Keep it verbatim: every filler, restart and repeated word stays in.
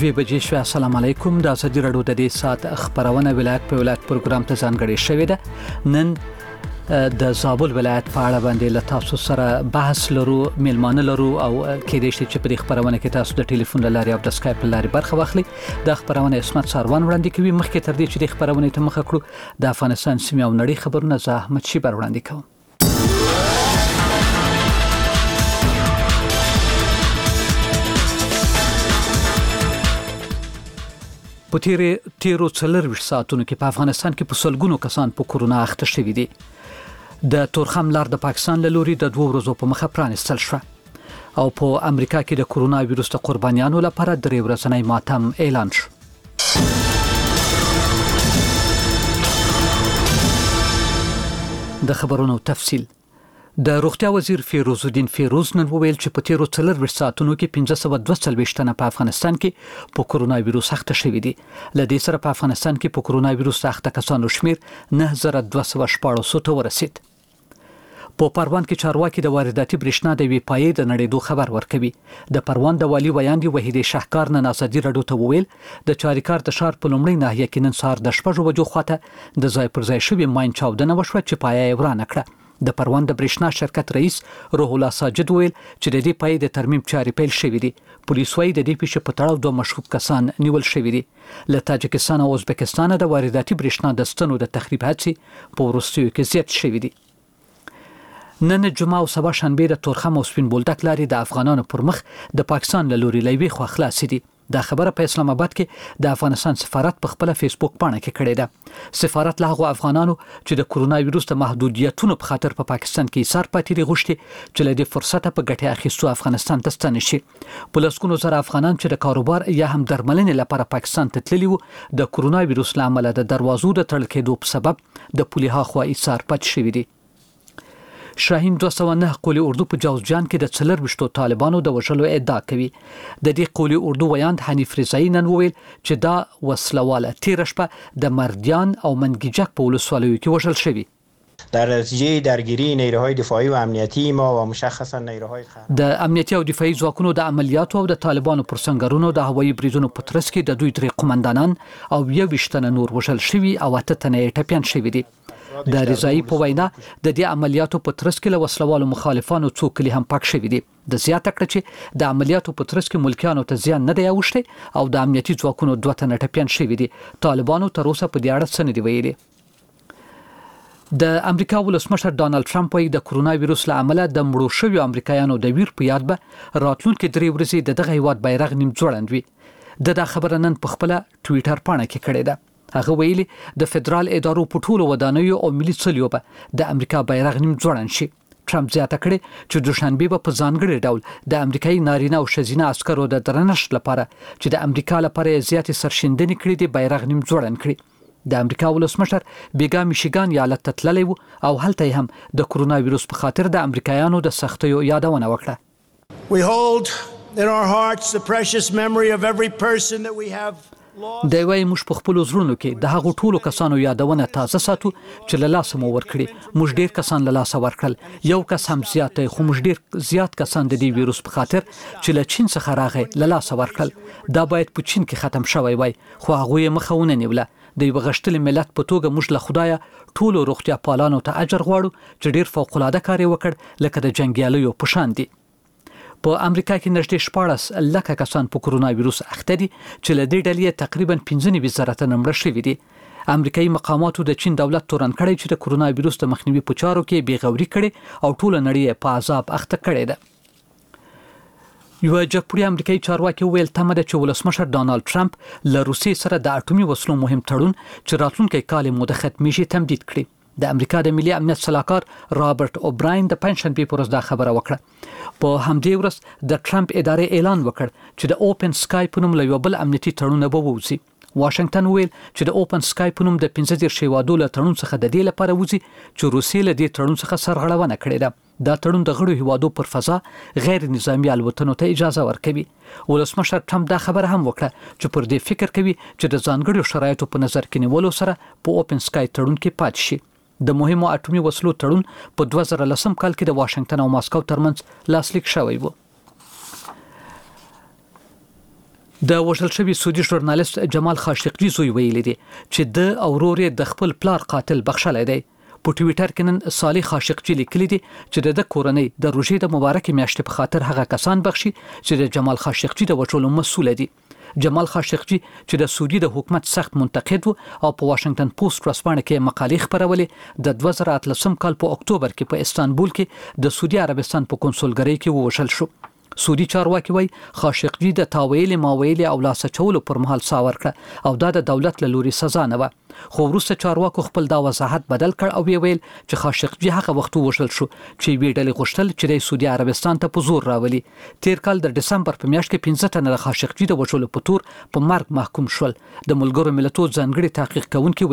دوی بجې شو. السلام علیکم. د ازادي راډیو د دې سات خبرونه ولایت په ولایت پروګرام ته ځانګړې شوې ده. نن د زابل ولایت په اړه باندې له تاسو سره بحث لرو، میلمانه لرو او کې دې چې په دې خبرونه کې تاسو د ټلیفون لارې او د سکایپ لارې برخه واخلي. د خبرونه اسمت ساروان وړاندې کوي. مخکې تر دې چې د خبرونه ته مخه کړو د افغانستان سیمه او نړۍ خبرونه زه احمد شیبر وړاندې کوم. په تیرې تیرو څلرویشت ساعتونو کې په افغانستان کې په سلګونو کسان په کورونا اخته شوي دي. د تورخم لار د پاکستان له لوري د دوه ورځو په مخه پرانستل شو او په امریکا کې د کورونا وایروس د قربانیانو لپاره درې ورځنی ماتم اعلان شو. د خبرونو تفصیل. د روغتیا وزیر فیروز الدین فیروز نن وویل چې په تیرو څلرویشت ساعتونو کې پنځه سوه دوه څلوېښت تنه په افغانستان کې په کورونا وایروس اخته شوي دي. له دې سره په افغانستان کې په کورونا وایروس اخته کسانو شمیر نه زره دوه سوه شپاړس ته ورسید. په پروان کې چارواکي د وارداتي برېښنا د وی پای د نړیدو خبر ورکوي. د پروان د والی ویاندې وحیدې شهکار نن ازادي راډیو ته وویل د چاریکار د ښار په لومړۍ ناحیه کې نن سهار د شپږو بجو خواته د ځای پر ځای شوې ماین چاودنه وشوه چې پایه یې ورانه کړه. د پروان د برېښنا شرکت رئیس روح الله ساجد ویل چې د دې پای د ترمیم چارې پیل شوې دي. پولیس وايي د دې پیښې په تړاو دوه مشکوک کسان نیول شوي دي. له تاجکستان او ازبکستان د وارداتي برېښنا د ستنو د تخریب هڅې په وروستیو کې زیات شوي دي. نن جمعه او سبا شنبه د تورخم او سپین بولدک لارې د افغانانو پر مخ د پاکستان له لوري له یوې خوا خلاصې دي. دا خبره په اسلام آباد کې د افغانستان سفارت په خپل فیسبوک پاڼه کې کړې ده. سفارت له هغو افغانانو چې د کورونا وایروس د محدودیتونو په خاطر په پا پاکستان کې ایثار پاتې دي غوښتي چې له دې فرصته په ګټه اخیستو افغانستان ته ستانه شي. په لسګونو زره افغانان چې د کاروبار یا هم درملنې لپاره پاکستان ته تللي وو د کورونا وایروس له امله د دروازو د تړل کېدو په سبب د پولي هاخوا ایثار پاتې شوي دي. شاهین دوه سوه نه قولي اردو په جوزجان کې د څلرویشتو طالبانو د وژلو ادعا کوي. د دې قولي اردو ویاند حنیف رضایی نن وویل چې دا وسلواله تیره شپه د مردیان او منګیجک په ولسوالیو کې وژل شوي. در نتیجه درگیری نیروهای دفاعی و امنیتی ما و مشخصا نیروهای خارجی د امنیتي او دفاعي ځواکونو د عملیاتو او د طالبانو پر سنگرونو د هوایي بریدونو په ترڅ کې د دوی درې قومندانان او یوویشت تنه نور وژل شوي او اته تنه یې ټپیان شوي دي. د رضایی په وینا د دې عملیاتو په ترڅ کې له وسلوالو مخالفانو څو کلی هم پاک شوي دي. د زیاته کړه چې د عملیاتو په ترڅ کې ملکیانو ته زیان نه دی اوښتی او د امنیتي ځواکونو دوه تنه ټپیان شوي دي. طالبانو تر اوسه په دې اړه څه نه دي ویلي. د امریکا ولسمشر ډانلډ ټرمپ وايي د کورونا وایروس له امله د مړو شویو امریکایانو د ویر په یاد به راتلونکي درې ورځې د دغه هیواد بیرغ نیم ځوړند وي. د دا خبره نن په خپل ټویټر پاڼه کې کړې ده. هغه ویلي د فدرال ادارو په ټولو ودانیو او ملي څلیو به د امریکا بیرغ نیم ځوړند شي. ټرمپ زیاته کړې چې دوشنبه به په ځانګړي ډول د امریکایي نارینه او ښځینه عسکرو د درنښت لپاره چې د امریکا لپاره زیاتې سرښندنې کړې دي بیرغ نیم ځوړند کړي. د امریکا ولسمشر بیګا میشیګان ایالت ته تللی و او هلته هم د کورونا وایروس په خاطر د امریکایانو د سختیو یادونه وکړه. We hold in our hearts the precious memory of every person that we have د وای موږ په خپل زړونو کې د هغو ټولو کسانو یادونه تازه ساتو چې له لاسه مو ورکړي. موږ ډیر کسان له لاسه ورکړل، یو کس هم زیات دی، خو موږ ډیر زیات کسان د دې وایروس په خاطر چې له چین څخه راغی له لاسه ورکړل. دا باید په چین کې ختم شوی وای خو هغه یې مخه ونه نیوله. د یو غشتل ملت په توګه موږ له خدایه ټولو روغتیا پالانو ته اجر غواړو چې ډیر فوق العاده کار وکړ لکه د جنگیالیو په شان دي. په امریکا کې نږدې شپاړس لکه کسان په کورونا وایروس اخته دي چې له دې ډلې تقریبا پنځه نوي زره تنه مړه شوي دي. امریکایي مقاماتو د چین دولت تورن کړی چې د کورونا وایروس د مخنیوي په چارو کې بیغوري کړي او ټول نړۍ په عذاب اخته کړي ده. یو جګپوړی امریکایي چارواکي ویل تمه ده چې ولسمشر ډانلډ ټرمپ له روسیې سره د اټومي وسلو مهم تړون چې راتلونکي کال موده ختمي شي تمدید کړي. د امریکا د ملي امنیت سلاکار رابرټ اوبراین د پنځشنبه پر ورځ دا خبره وکړه. په همدې ورځ د ټرمپ ادارې اعلان وکړ چې د اوپن سکای په نوم له یو بل امنیتي تړون به ووځي. واشنگټن ویل چې د اوپن سکای په نوم د پنځه دېرش هیوادو له تړون څخه د دې لپاره وځي چې روسیې له دې تړون څخه سرغړونه کړې ده. دا تړون د غړو هیوادو پر فضا غیر نظامی الوتنو ته اجازه ورکوي. ولسمشر ټرمپ دا خبره هم وکړه چې پر دې فکر کوي چې د ځانګړو شرایطو په نظر کې نیولو سره په اوپن سکای تړون کې پاتې شي. د مهمو اټومي وسلو تړون په دوه زره لسم کال کې د واشنگټن او ماسکو ترمنځ لاسلیک شوی و. د وژل شوی سعودي ژورنالیست جمال خاشقجي زوی ویلي دی چې د اورور د خپل پلار قاتل بخښلای دی. په ټویټر کې نن صالح خاشقجي لیکلي دي چې د کورنۍ د روژې د مبارکې میاشتې په خاطر هغه کسان بخښي چې د جمال خاشقجي د وژلو مسؤل دي. جمال خاشقجي چې د سعودي د حکومت سخت منتقد و او په واشنگټن پوسټ ورځپاڼه کې مقالې خپرولې د دوه زره اتلسم کال په اکتوبر کې په استانبول کې د سعودي عربستان په کنسولګرۍ کې ووژل شو. سعودي چارواکي وایي خاشقجي د تاویل ماویل او لاسچولو پر مهال ساور کړ او دا د دولت له لوري سزا نه و. خو وروسته چارواکو خپل دا وضاحت بدل کړ او ویل چې خاشقجي هغه وخت وژل شو چې وی ډلې غوښتل چې د سعودي عربستان ته په زور راولي. تیر کال د دسمبر په میاشت کې پنځه تنه د خاشقجي د وژلو په تور په مرګ محکوم شول. د ملګرو ملتونو ځانګړي تحقیق کوونکي